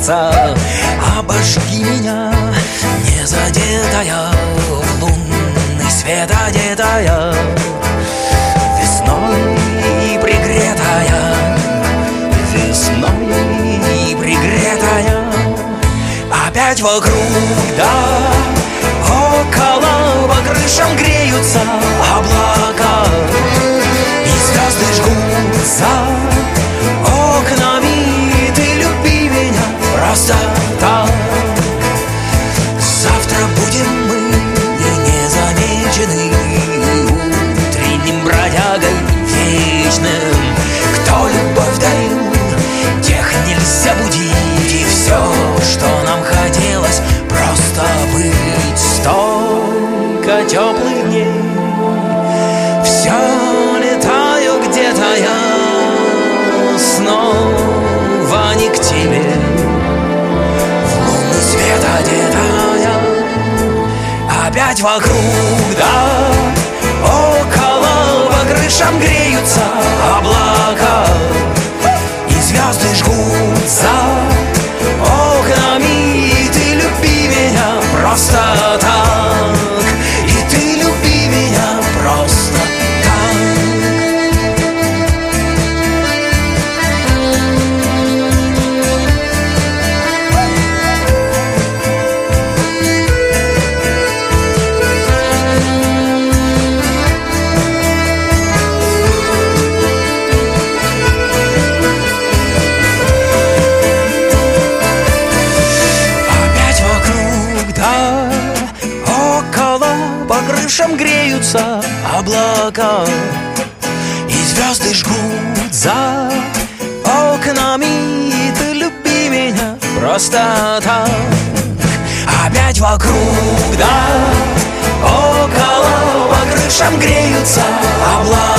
сердца. Обожги меня, не задетая, в лунный свет одетая, весной пригретая, весной пригретая. Опять вокруг, да, около, по крышам греются облака, и звезды жгут за окнами. Ты люби меня просто так. Завтра будем мы незамечены утренним бродягой вечным. Кто любовь дарил, тех нельзя будить. И все, что нам хотелось, просто быть. Столько теплых дней, все летаю где-то я, снова не к тебе, в лунный свет одетая. Опять вокруг, да, около, по крышам греются облака, и звезды жгут за окнами. И ты люби меня просто так, и ты люби меня просто так. Греются облака, и звезды жгут за окнами. И ты люби меня просто так. Опять вокруг, да, около, по крышам греются облака.